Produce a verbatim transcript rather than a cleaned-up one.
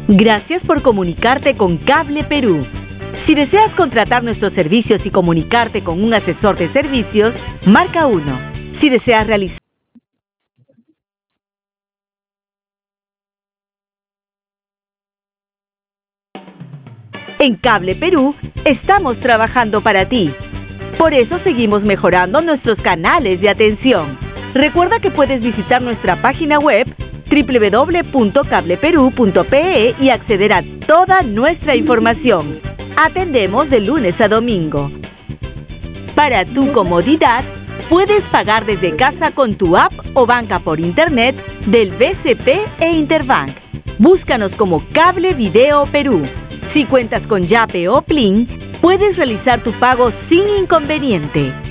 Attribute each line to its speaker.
Speaker 1: Gracias por comunicarte con Cable Perú. Si deseas contratar nuestros servicios y comunicarte con un asesor de servicios, marca uno. Si deseas realizar En Cable Perú, estamos trabajando para ti. Por eso seguimos mejorando nuestros canales de atención. Recuerda que puedes visitar nuestra página web doble u doble u doble u punto cable perú punto pe e y acceder a toda nuestra información. Atendemos de lunes a domingo. Para tu comodidad, puedes pagar desde casa con tu app o banca por internet del B C P e Interbank. Búscanos como Cable Video Perú. Si cuentas con Yape o Plin, puedes realizar tu pago sin inconveniente.